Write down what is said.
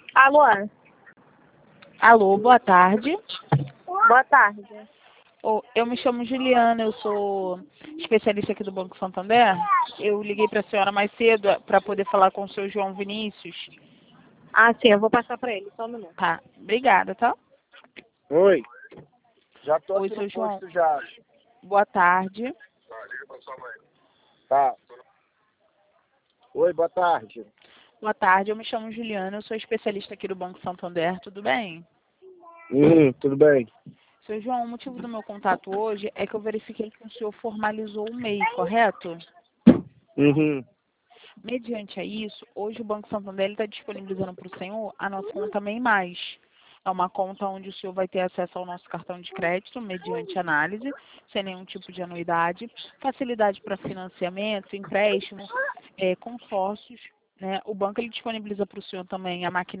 Alô? Alô, boa tarde. Boa tarde. Eu me chamo Juliana, eu sou especialista aqui do Banco Santander. Eu liguei para a senhora mais cedo para poder falar com o seu João Vinícius. Ah, sim, eu vou passar para ele, só um minuto. Tá, obrigada, tá? Oi. Já tô Oi, aqui seu no João. posto já. Boa tarde. Tá. Oi, boa tarde. Boa tarde, eu me chamo Juliana, eu sou especialista aqui do Banco Santander, tudo bem? Tudo bem. Seu João, o motivo do meu contato hoje é que eu verifiquei que o senhor formalizou o MEI, correto? Mediante a isso, hoje o Banco Santander está disponibilizando para o senhor a nossa conta MEI+. É uma conta onde o senhor vai ter acesso ao nosso cartão de crédito, mediante análise, sem nenhum tipo de anuidade, facilidade para financiamentos, empréstimos, consórcios, né? O banco ele disponibiliza para o senhor também a máquina